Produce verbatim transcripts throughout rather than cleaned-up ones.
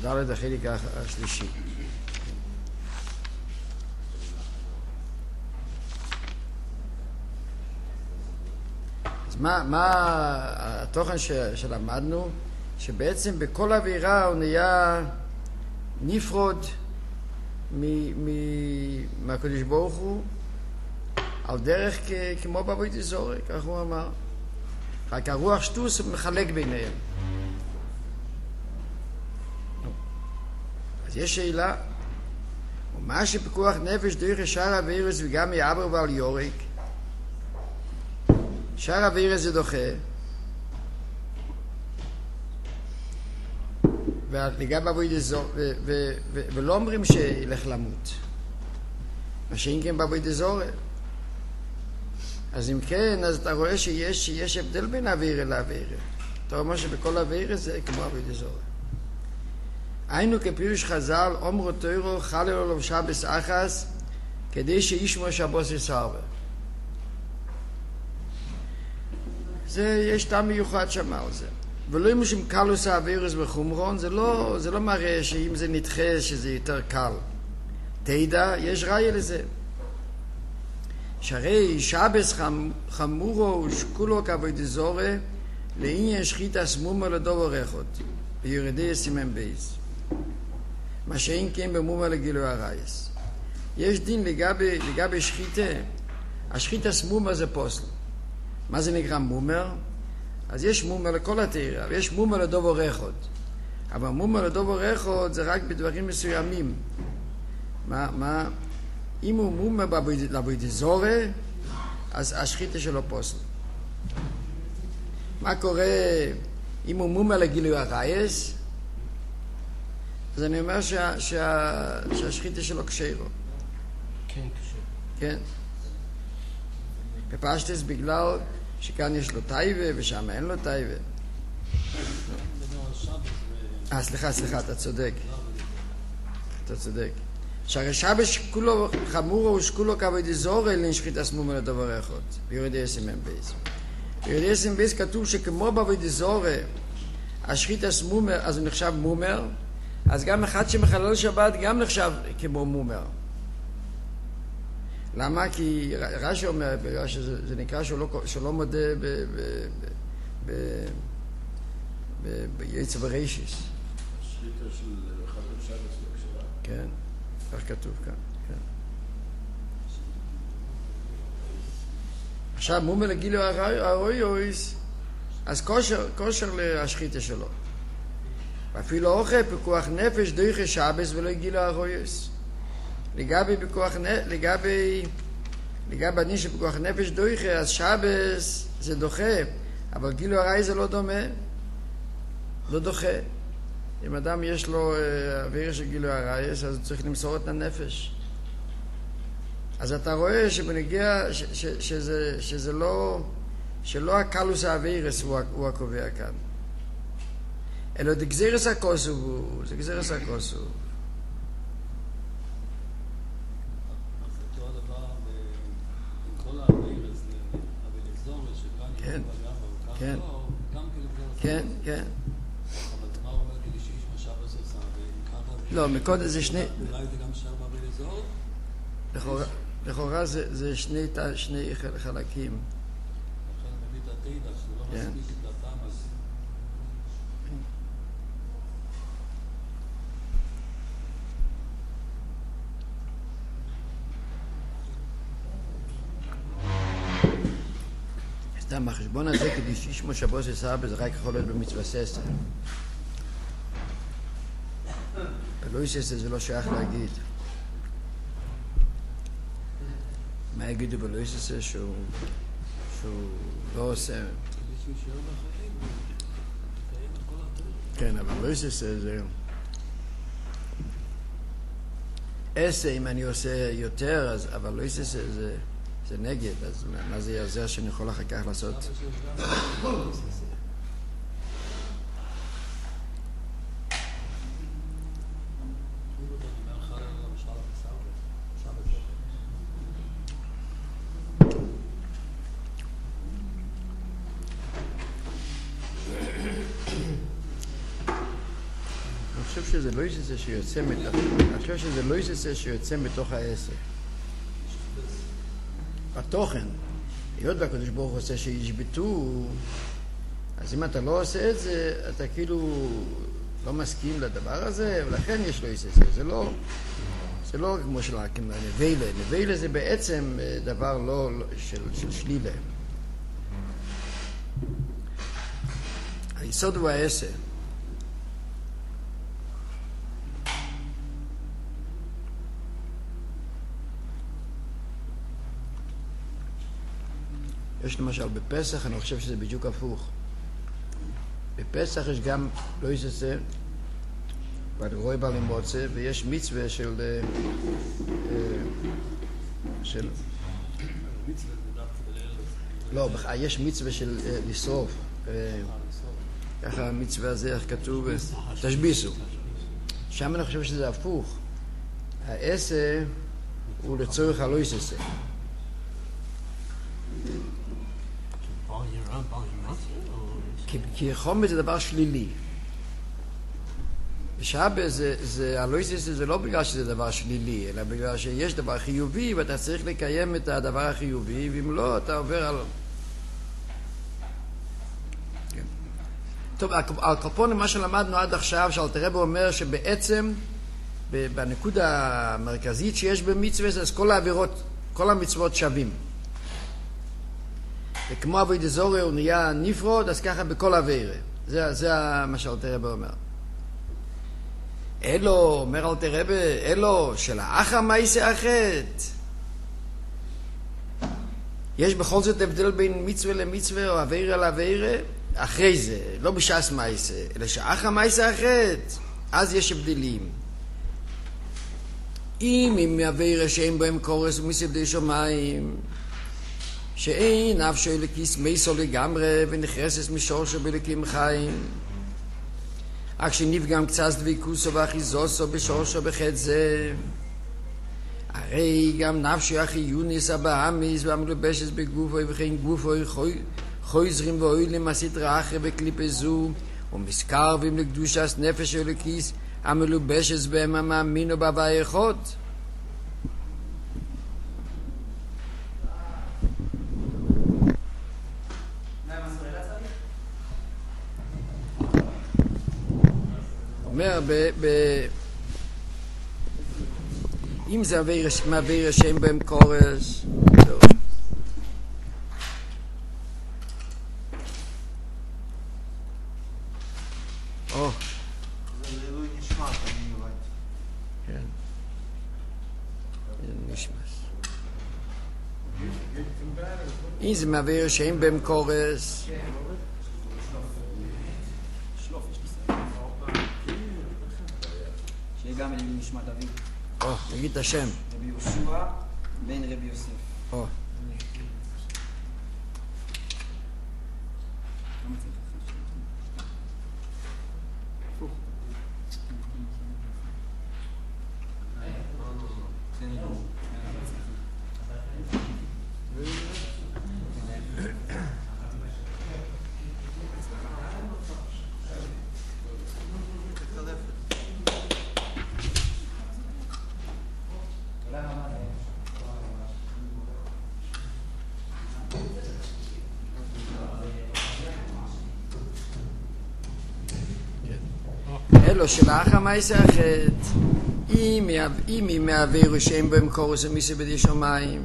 ד' החלק השלישי. אז מה, מה התוכן ש, שלמדנו? שבעצם בכל עבירה הוא נהיה נפרוד מ, מ, מהקדוש ברוך הוא, על דרך כ, כמו בעבודת זרה, כך הוא אמר. רק הרוח שטוס מחלק ביניהם. אז יש שאלה, ומה שפיקוח נפש דרך שאר העבירות וגם יעבר ועל יורק, שאר העבירות זה דוחה, ולגבי בעבודת זרה, ולא אומרים שילך למות, מה שאם כן בעבודת זרה. אז אם כן, אז אתה רואה שיש, שיש הבדל בין עבירה לעבירה. אתה אומר שבכל עבירה זה כמו עבודת זרה. היינו כפירוש חז"ל, אומרו תוירו חלל עליו שבס אחס, כדי שישמעו שבוס יסרבה. זה, יש טעם מיוחד שם על זה. ולא אם משום קלוס העבירוס בחומרון, זה לא, זה לא מראה שאם זה נדחה שזה יותר קל. תדע, יש ראיה לזה. שהרי שבס חמורו ושקולו כעבודת זרה, לעניין שחיטה סמומה לדובר אחד, בירידי סימן בייס. מה שאין כן במומה לגילוי הרייס. יש דין לגבי, לגבי שחיטה. השחיטה סמומה זה פוסל. מה זה נקרא מומר? אז יש מומר לכל התירה, ויש מומר לדובר אחד. אבל מומר לדובר אחד זה רק בדברים מסוימים. מה, מה? אם הוא מומר בעבודת זרה, אז השחיטה שלו פוסל. מה קורה אם הוא מומר לגילוי הרייס? אז אני אומר שה, שה, שהשחיטה שלו כשרו. כן, כשרו. כן. בפשטס בגלל שכאן יש לו טייבה ושם אין לו טייבה. אה, סליחה, סליחה, אתה צודק. אתה צודק. שהרי שבס כולו חמורו ושכולו כעבודת זרה לנשחית הסמומה לדבר אחד. בירידי אסים בייס. בירידי אסים בייס כתוב שכמו בעבודת זרה, השחית הסמומה, אז הוא נחשב מומר, אז גם אחד שמחלל שבת גם נחשב כמו מומר. למה? כי רש"י אומר, שזה, זה נקרא שלא, שלא מודה ביצע בראשיס. השחיטה של אחד השבס לא כשרה. כן, כך כתוב כאן. כן. עכשיו, מומר לגילו הרויויס, אז כושר, כושר להשחיטה שלו. ואפילו אוכל פיקוח נפש דויכה שבס ולא גילו הרויויס. לגבי פיקוח לגבי לגבי אני שפיקוח נפש דויכה, אז שבס זה דוחה, אבל גילו הרי זה לא דומה, לא דוחה. אם אדם יש לו עבירה של גילו הרי, אז הוא צריך למסור את הנפש. אז אתה רואה שבנגיע ש, ש, שזה, שזה לא, שלא הקלוס העבירס הוא, הוא הקובע כאן, אלא דגזירס הכוסו הוא, זה גזירס הכוסו. כן, כן, כן, כן. אבל מה אומר כדי שיש משאב עושה וככה... לא, מקודם זה שני... אולי זה גם שם באזור? לכאורה זה שני חלקים. לכן מביא את התידה, שזה לא מספיק את הטעם הזה. סתם, החשבון הזה כדי שישמו שבוס יסרבה זה רק יכול להיות במצווה ססר. ולא יססר זה לא שייך להגיד. מה יגידו בלא יססר שהוא לא עושה? כן, אבל לא יססר זה... עשה אם אני עושה יותר, אז, אבל לא יססר זה... זה נגד, אז מה זה יעזר שאני יכול אחר כך לעשות? אני חושב שזה לא יססה שיוצא מתוך, הקושי שזה לא יססה שיוצא מתוך העשר. התוכן, היות והקדוש ברוך הוא עושה שישבטו, אז אם אתה לא עושה את זה, אתה כאילו לא מסכים לדבר הזה, ולכן יש לו יססה. זה לא, זה לא כמו של הנבלה. נבלה זה בעצם דבר לא של, של שלילה. היסוד הוא העשר. יש למשל בפסח, אני חושב שזה בדיוק הפוך. בפסח יש גם לא יססה, ואני רואה בעלי מוצא, ויש מצווה של... של... לא, יש מצווה של לשרוף. ככה המצווה הזה, איך כתוב? תשביסו. שם אני חושב שזה הפוך. העשר הוא לצורך הלא יססה. כי חומץ זה דבר שלילי. בשבת זה, זה, הלא יססה זה לא בגלל שזה דבר שלילי, אלא בגלל שיש דבר חיובי ואתה צריך לקיים את הדבר החיובי, ואם לא, אתה עובר על... כן. טוב, על קופון, מה שלמדנו עד עכשיו, שאלתר רבי אומר שבעצם, בנקודה המרכזית שיש במצווה, אז כל העבירות, כל המצוות שווים. וכמו עבודת זרה הוא נהיה נפרד, אז ככה בכל עבירה. זה, זה מה שאלתר רבי אומר. אלו, אומר אלתר רבי, אלו, של האחר מעשה החטא. יש בכל זאת הבדל בין מצווה למצווה או עבירה לעבירה, אחרי זה, לא בשעס מעשה, אלא שאחר מעשה החטא, אז יש הבדלים. אם עם עבירה שאין בהם קורס ומסעבדי שמיים, שאין נפשו אלוקיס מייסו לגמרי ונחרסס משורשו בלקים חיים, רק שנפגם קצת דבקוסו ואחיזוסו בשורשו בחטא זה, הרי גם נפשו החיוניס הבאמיס והמלובשס בגופו וכן גופו חויזרים ואוילים הסתרא אחרי וקליפי זו ומסקרבים לקדושת נפש אלוקיס המלובשס בהם המאמינו בהוויה אחד. אומר, ב, ב, אם זה מעביר השם בהם קורס, טוב. או. זה לעילוי נשמת, אני הבנתי. כן. זה נשמס. אם זה מעביר השם בהם קורס, גם לעילוי נשמת אביו. או, נגיד את השם. רבי יהושע בן רבי יוסף. או. אלו של האחר מעשה החטא, אם היא מעבירו שאין בהם קורס ומסעבדי שמיים,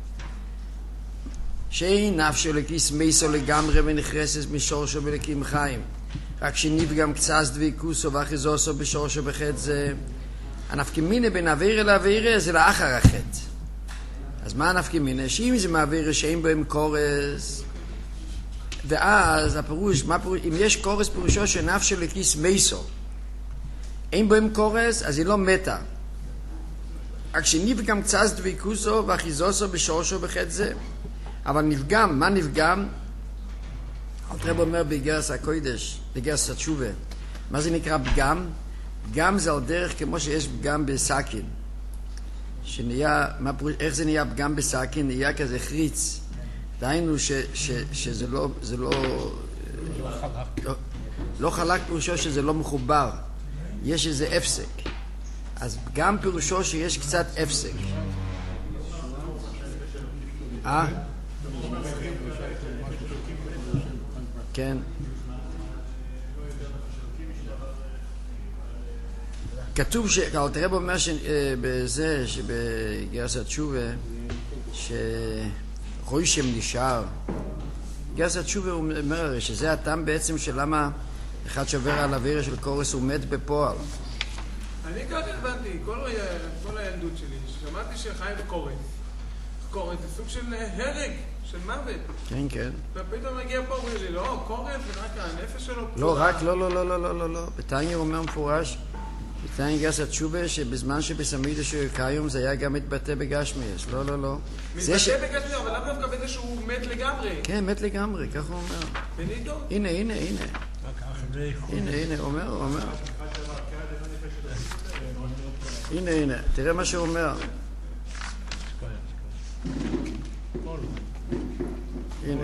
שאין נפשו אלוקיס מייסו לגמרי ונחרסס משורשו בלקים חיים, רק שנפגם קצת דבקוסו ואחיזוסו בשורשו בחטא זה, הנפקמינה בין עבירה לעבירה זה לאחר החטא. אז מה הנפקמינה? שאם זה מעבירה שאין בהם קורס, ואז הפירוש, מה פירוש? אם יש קורס פירושו שנפשו אלוקיס מייסו, אין בהם קורס, אז היא לא מתה. רק שנפגם קצת דבקוסו ואחיזוסו בשורשו בחטא זה. אבל נפגם, מה נפגם? אלתר רבי אומר בגרס הקודש, בגרס התשובה. מה זה נקרא פגם? פגם זה על דרך כמו שיש פגם בסכין. שנהיה, מה, איך זה נהיה פגם בסכין? נהיה כזה חריץ. דהיינו ש, ש, שזה לא, זה לא, לא, לא חלק פירושו שזה לא מחובר. יש איזה הפסק. אז גם פירושו שיש קצת הפסק. אה? כן. כתוב שאלתר רבי אומר שבזה, שבגרסת תשובה, שרוישם נשאר. גרסת תשובה הוא אומר הרי שזה הטעם בעצם של למה אחד שעובר על אוויר של קורס הוא מת בפועל. אני ככה הבנתי, כל הילדות שלי, שמעתי שחי בקורס. קורס זה סוג של הרג, של מוות. כן, כן. ופתאום מגיע פה ואומר לי, לא, קורס זה רק הנפש שלו. לא, רק, לא, לא, לא, לא, לא, לא, לא. בתניא אומר מפורש, בתניא גרסת תשובה, שבזמן שבסמידה של קיום זה היה גם מתבטא בגשמיאס. לא, לא, לא. מתבטא בגשמיאס, אבל למה דווקא בזה שהוא מת לגמרי? כן, מת לגמרי, ככה הוא אומר. בנידו? הנה, הנה, הנה. הנה, הנה, הוא אומר, הוא אומר. הנה, הנה, תראה מה שהוא אומר. הנה.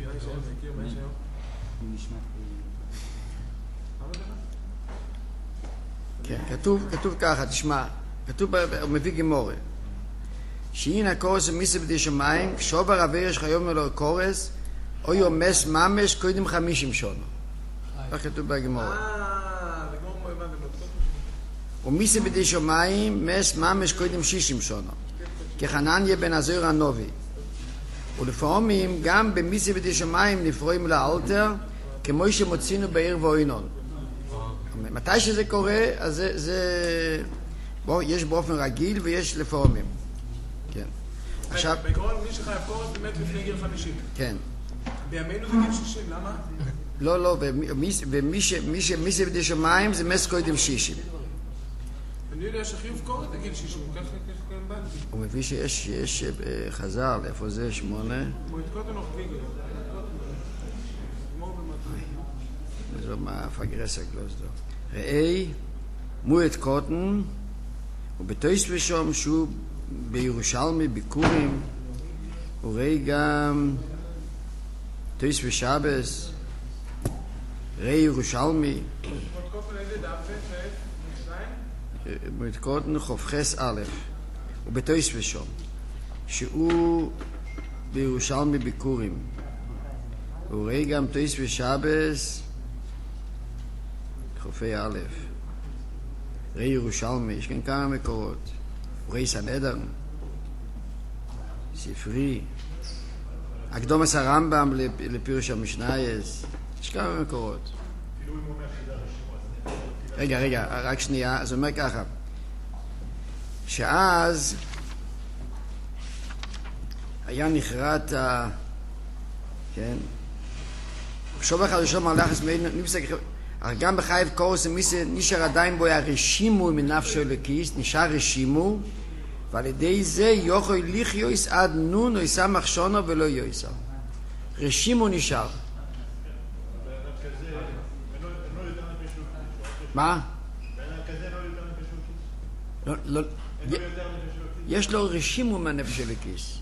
כן, כתוב, כתוב ככה, תשמע, כתוב, הוא מביא גמורה. שאין הקורס ומיסה בדי שמיים, כשובר אוויר יש חיום אלו קורס, או יומס ממש קודם חמישים שונו. כך כתוב בגמורה. אה, לגמור הבנתם. ומיסה בדי שמיים, מס ממש קודם שישים שונו. כחנניה בן עזר הנובי. ולפעמים גם במיסה בדי שמיים נפרועים לאלתר, כמו שמוצינו בעיר ואוינון. מתי שזה קורה, אז זה, זה... בוא, יש באופן רגיל ויש לפעמים. כן. עכשיו... בעיקרון, מי שחייב קורס באמת לפני גיל חמישים. כן. בימינו זה גיל שישים, למה? לא, לא, ומי שמיסה בדי שמיים זה מס קודם שישים. אני יודע שחיוב קורס זה גיל שישים, ככה כן בנתי. הוא מביא שיש חז"ל, איפה זה? שמונה? מועתקות או ויגל. זו מה פגרסק לא זו. ראי מועד קוטן ובתויס ושום שהוא בירושלמי ביקורים וראי גם תויס ושבס ראי ירושלמי מועד קוטן חופכס א' ובתויס ושום שהוא בירושלמי ביקורים וראי גם תויס ושבס חופי א', ראי ירושלמי, יש כאן כמה מקורות, ראי סנהדרין, ספרי, הקדומס הרמב"ם לפירוש המשנייס, יש כמה מקורות. רגע, רגע, רק שנייה, אז הוא אומר ככה, שאז היה נחרט, כן, שוב אחד ושוב מלאכס נפסק, אבל גם בחייב קורס נשאר עדיין בו הרשימו מנפשו לכיס, נשאר רשימו, ועל ידי זה יוכל ליחיוס עד נון או יסמך שונו ולא יויסר. רשימו נשאר. מה? לא, לא, יש לו רשימו מהנפשו לכיס.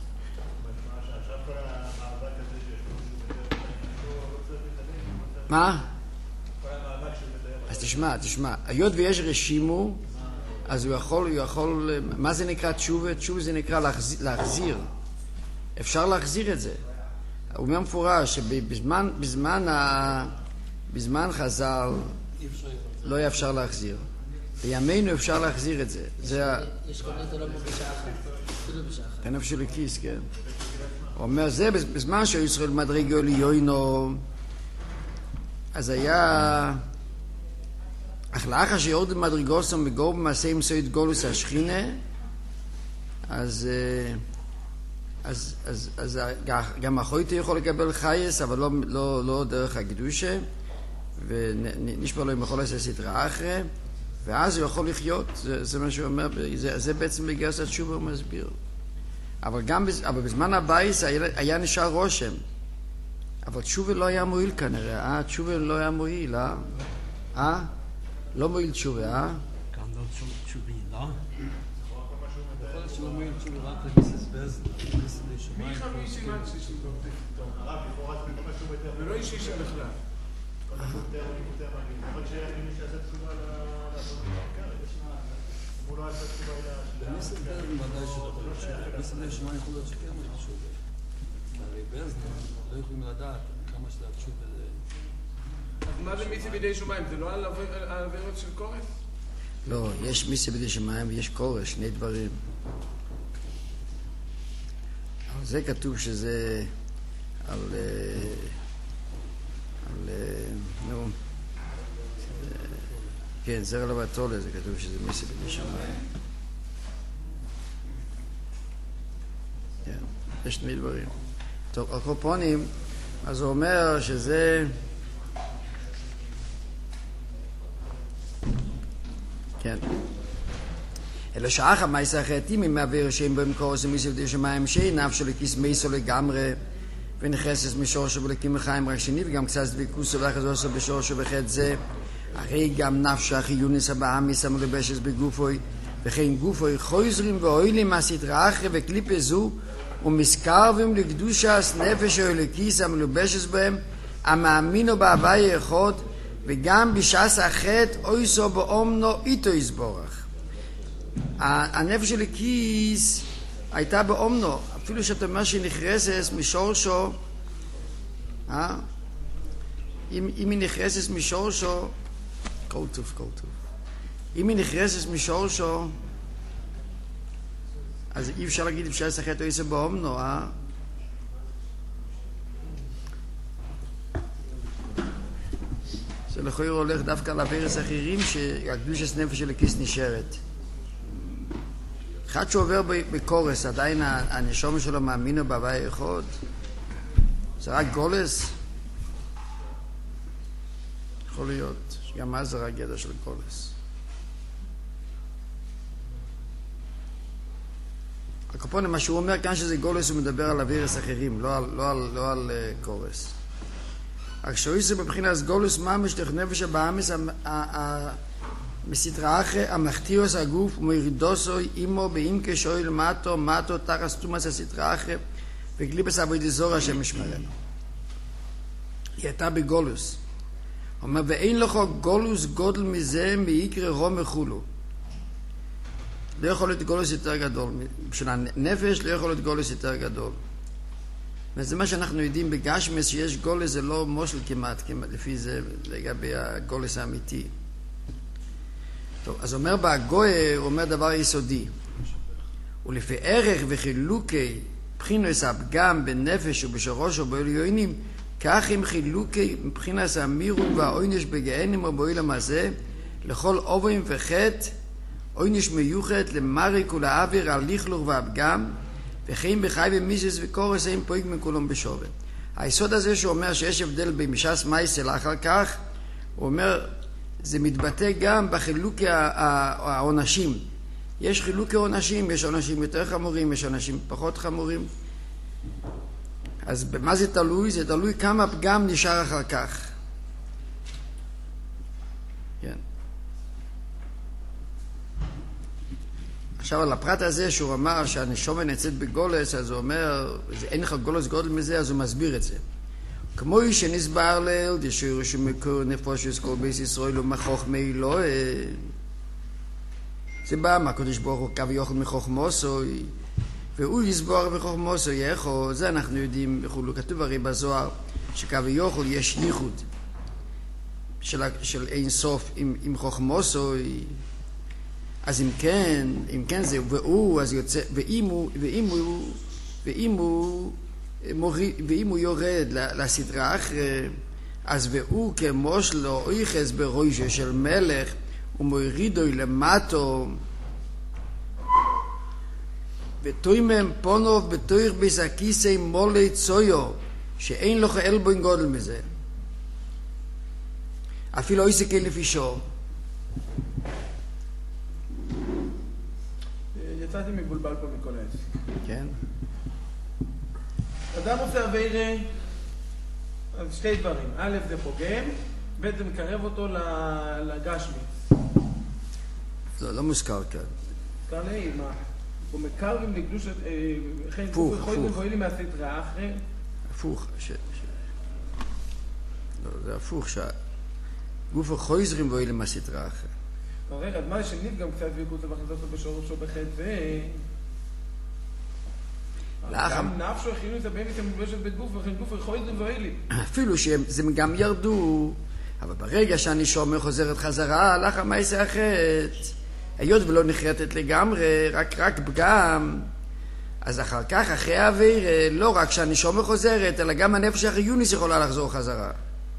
מה? אז תשמע, תשמע, היות ויש רשימו, אז הוא יכול, הוא יכול, מה זה נקרא תשובה? תשובה זה נקרא להחזיר, להחזיר. אפשר להחזיר את זה. הוא אומר מפורש שבזמן, בזמן ה, בזמן חז"ל לא היה אפשר להחזיר. בימינו אפשר להחזיר את זה. זה ה... יש כל מיני לא בשעה אחת, אפילו בשעה אחת. אין אפשר לכיס, כן. הוא אומר, זה בזמן שישראל מדרגו ליוינו, אז היה... אך לאחר שיורד מדרגוסם וגור במעשה עם סויד גולוס השכינה, אז, אז, אז, אז גם החויטה יכול לקבל חייס, אבל לא, לא, לא דרך הקדושה, ונשבר לו עם יכול לעשות סתרה אחרי, ואז הוא יכול לחיות, זה, זה מה שהוא אומר, זה, זה בעצם בגרסת תשובה הוא מסביר. אבל גם אבל בזמן הבייס היה, היה נשאר רושם, אבל תשובה לא היה מועיל כנראה, אה? תשובה לא היה מועיל, אה? אה? לא מועיל תשובה, אה? גם לא תשובה, לא? יכול להיות שלא מועיל תשובה רק לבססבז, מי חמישים עד שישים? ולא איש אישים בכלל. אבל כשאני שעשה תשובה לעבודה המחקרת, הוא לא עשה תשובה אלא... מי סדר ודאי שלא מי סדר שמע יכול להיות שכן יש תשובה. הרי באזנה לא יכולים לדעת כמה שזה התשובה זה... אז מה זה מיסי בידי שמיים? זה לא על עבירות של קורס? לא, יש מיסי בידי שמיים ויש קורס, שני דברים. אבל זה כתוב שזה על... על... נו... כן, זרע לבטולה, זה כתוב שזה מיסי בידי שמיים. כן, יש שני דברים. טוב, הקופונים, אז הוא אומר שזה... כן. אלא שאחר מייסה החטאים אם מעביר שם במקור זה מיסי בידי שמיים שאינף שלו כיס מייסו לגמרי ונכסס משורשו ולקים לחיים רק שני וגם קצת דביקוסו ואחזוסו בשורשו בחטא זה הרי גם נפש החיונס הבאה מיסם ולבשס בגופוי וכן גופוי חויזרים ואוילים הסדרה אחרי וקליפה זו ומסקרבים לקדושס נפש האלוקיס המלובשס בהם המאמינו בהווי אחד וגם בשעס החטא אויסו באומנו איתו יסבורך. הנפש האלוקיס הייתה באומנו, אפילו שאתה אומר שהיא נכרסת משורשו, אה? אם, אם היא נכרסת משורשו, כל טוב, כל טוב. אם היא נכרסת משורשו, אז אי אפשר להגיד בשעס החטא אויסו באומנו, אה? זה לכוי הולך דווקא על עבירות אחרים שהקדושת נפש של הכיס נשארת. אחד שעובר בקורס, עדיין הנשום שלו מאמינו בהווי אחד, זה רק גולס? יכול להיות, גם אז זה רק גדר של גולס. הקופון, מה שהוא אומר כאן שזה גולס, הוא מדבר על עבירות אחרים, לא על, לא על, לא על uh, קורס. רק שאויסו בבחינת גולוס ממש תוך נפש הבאמיס מסתרה אחרי המחתירוס הגוף ומרידוסו אימו באימקה שואל מטו מטו תחס תומס הסתרה אחרי וקליפס עבודי זור השם משמרנו. היא הייתה בגולוס. הוא אומר ואין לך גולוס גודל מזה מיקרה רום מחולו. לא יכול להיות גולוס יותר גדול. בשביל הנפש לא יכול להיות גולוס יותר גדול. וזה מה שאנחנו יודעים בגשמס, שיש גולס, זה לא מושל כמעט, כמעט לפי זה, לגבי הגולס האמיתי. טוב, אז אומר בהגוי, הוא אומר דבר יסודי. ולפי ערך וחילוקי בחינס הפגם בנפש ובשרוש ובעליונים, כך הם חילוקי מבחינס המירו והעונש בגהנים או בעולם הזה, לכל אובים וחטא, עונש מיוחד למריק ולאוויר על לכלוך והפגם, וכן בחי ומיסס וקורס אין פויג מכולם בשווה. היסוד הזה שהוא אומר שיש הבדל במשס מייסל אחר כך, הוא אומר, זה מתבטא גם בחילוקי העונשים. יש חילוקי עונשים, יש עונשים יותר חמורים, יש עונשים פחות חמורים. אז במה זה תלוי? זה תלוי כמה פגם נשאר אחר כך. כן. עכשיו על הפרט הזה שהוא אמר שהנשומה נצאת בגולס, אז הוא אומר, אין לך גולס גודל מזה, אז הוא מסביר את זה. כמו שנסבר ליל, דשיר שמקור נפושס כל בייס ישראל ומחוכמי לא, זה בא מהקדוש ברוך הוא קו יוכל מחוכמוסו, והוא יסבור מחוכמוסו יחו, זה אנחנו יודעים וכולו. כתוב הרי בזוהר שקו יוכל יש ייחוד של, של אין סוף עם, עם חוכמוסו, אז אם כן, אם כן זה, והוא, אז יוצא, ואם הוא, ואם הוא, ואם הוא, מוריד, ואם הוא יורד לסדרה אחרי, אז והוא כמו שלו, אויחס בראשו של מלך, ומורידו למטו, ותוימם פונוב בתויך בסקיסי מולי צויו, שאין לו חייל בו אין גודל מזה. אפילו איסקי לפי שור. יצאתי מבולבל פה מכל העסק. כן. אדם עושה עבירה, אז שתי דברים. א' זה פוגם, ב' זה מקרב אותו לגשמיץ. לא, לא מוזכר כאן. כאן אין, מה? הוא מקרבים לקדושת, לכן הפוך, יכול הפוך. לבואי לי מהסדרה אחרי. הפוך. ש... ש... לא, זה הפוך. ש... גופו חויזרים ואוי למסתרה אחר. רגע, אז מה שנית גם קצת ויקות למחזות בשורשו בחטא ו... גם נפשו הכינו את הבאמת המובשת בית גוף וכן גוף חויזרים ואוי לי. אפילו שהם גם ירדו, אבל ברגע שאני שומר חוזרת חזרה, הלך המעשה החטא. היות ולא נחרטת לגמרי, רק רק פגם, אז אחר כך, אחרי העביר, לא רק שאני שומר חוזרת, אלא גם הנפש החיונית יכולה לחזור חזרה.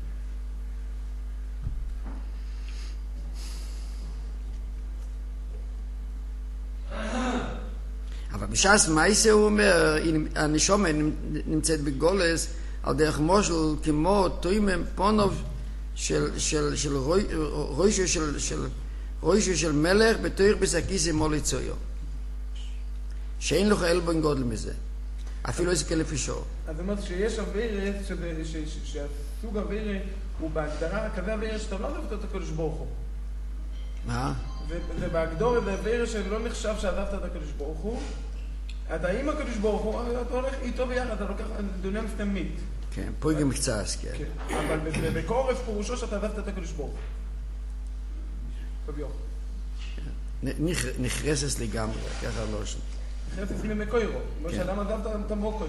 אבל בשעס מייסה הוא אומר, הנשומה נמצאת בגולס, על דרך מושל כמו תוימם פונוב של, של, של רוי, רוישו של, של, רוישו של מלך בתויר בסקיס עם מולי צויו. שאין לך אלבן גודל מזה. אפילו איזה כלפי שור. אז זאת אומרת שיש אווירת, שהסוג אווירת הוא בהגדרה, כזה אווירת שאתה לא עזבת את הקדוש ברוך הוא. מה? זה בהגדור, זה אווירת שלא נחשב שעזבת את הקדוש ברוך הוא. אתה עם הקדוש ברוך הוא, אתה הולך איתו ביחד, אתה לוקח דונם סתמית. כן, פה גם קצת, כן. אבל בקורף פירושו שאתה עזבת את הקדוש ברוך הוא. נחרסס לגמרי, ככה לא שם. נחרסס ממקוירו, כמו שאדם עזבת את המוקוי.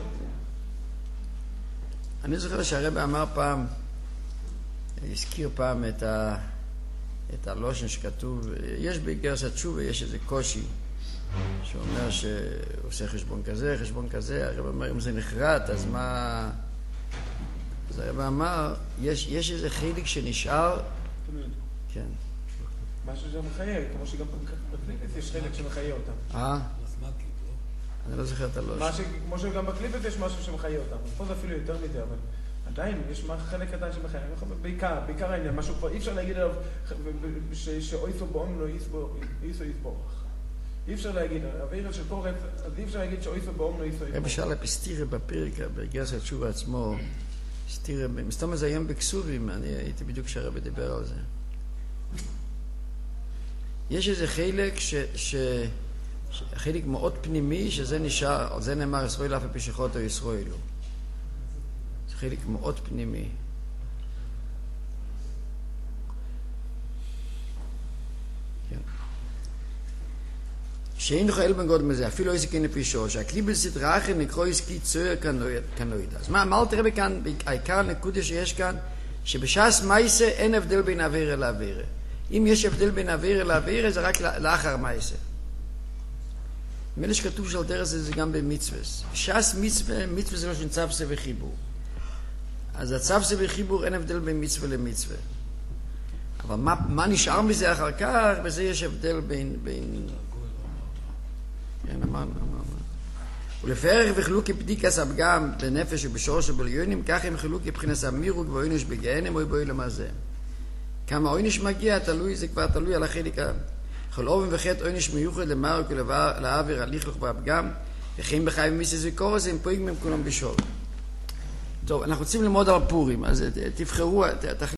אני זוכר שהרב אמר פעם, הזכיר פעם את ה... את הלושן שכתוב, יש בגרסת תשובה, יש איזה קושי, שאומר שעושה חשבון כזה, חשבון כזה, הרב אמר, אם זה נחרט, אז מה... אז הרב אמר, יש, יש איזה חלק שנשאר... כן. משהו שמחיה, כמו שגם בקליפת יש חלק שמחיה אותם. אה? אני לא זוכר את הלושן. כמו שגם בקליפת יש משהו שמחיה אותם. פה זה אפילו יותר מזה, אבל... עדיין, יש חלק קטן שמחיה. בעיקר, בעיקר העניין, משהו כבר אי אפשר להגיד עליו שאויסו באום לא איסו יסבורך. אי אפשר להגיד, אווירה של קורץ, אז אי אפשר להגיד שאויסו באום לא איסו יסבורך. רבי שאלה בסתירה בפרק, בגרסת תשובה עצמו, סתירה, מסתום זה היום בקסובים, אני הייתי בדיוק כשהרבי דיבר על זה. יש איזה חלק ש... ש... חלק מאוד פנימי, שזה נשאר, על זה נאמר ישראל אף פשחות או ישראלו. זה חלק מאוד פנימי. כן. שאין לך אל בן גודל מזה, אפילו איזה כן נפישו, שהקליבל סדרה אחר נקרוא עסקי צוער כנועיד. אז מה, מה תראה כאן, העיקר הנקודה שיש כאן, שבשעס מייסה אין הבדל בין עבירה לעבירה. אם יש הבדל בין עבירה לעבירה, זה רק לאחר מייסה. מילא שכתוב של דרך זה, זה גם במצווס. שעס מצווה, מצווה זה לא שנצבסה וחיבור. אז הצבסה וחיבור אין הבדל בין מצווה למצווה. אבל מה, מה נשאר מזה אחר כך? בזה יש הבדל בין... בין... כן, אמרנו, אמרנו. ולפערך וחילוקי בדיקס הפגם בנפש ובשורש ובליונים, כך הם חילוקי מבחינת המירוג ואוינש בגהנם או באוילם הזה. כמה אוינש מגיע, תלוי, זה כבר תלוי על החלק ה... כל אובן וחטא אוינש מיוחד למרוק ולעבר הליכלוך והפגם, וכן בחי ומיסס וקורס, הם פועלים מהם כולם בשור. טוב, אנחנו רוצים ללמוד על פורים, אז תבחרו,